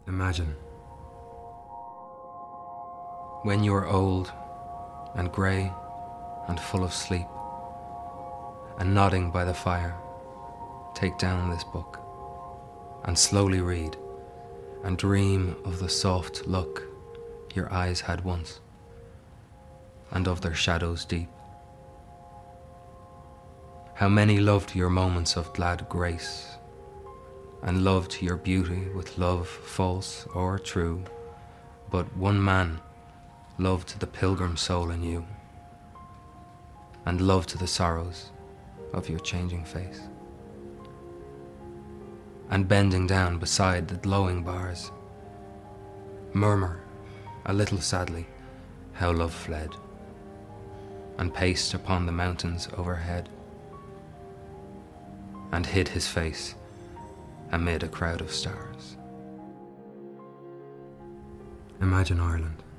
Imagine when you are old and grey and full of sleep and nodding by the fire, take down this book and slowly read and dream of the soft look your eyes had once and of their shadows deep. How many loved your moments of glad grace and loved your beauty with love false or true, but one man loved the pilgrim soul in you and loved the sorrows of your changing face. And bending down beside the glowing bars, murmur a little sadly how love fled and paced upon the mountains overhead and hid his face amid a crowd of stars. Imagine Ireland